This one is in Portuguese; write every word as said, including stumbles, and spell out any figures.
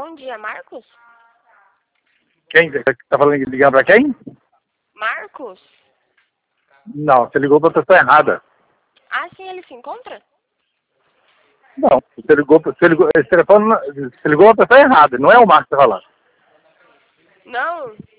Bom dia, Marcos? Quem? Você tá falando ligando pra quem? Marcos? Não, você ligou pra pessoa errada. Ah, sim, ele se encontra? Não, você ligou, você ligou, esse telefone, você ligou pra pessoa errada, não é o Marcos que tá falando. Não,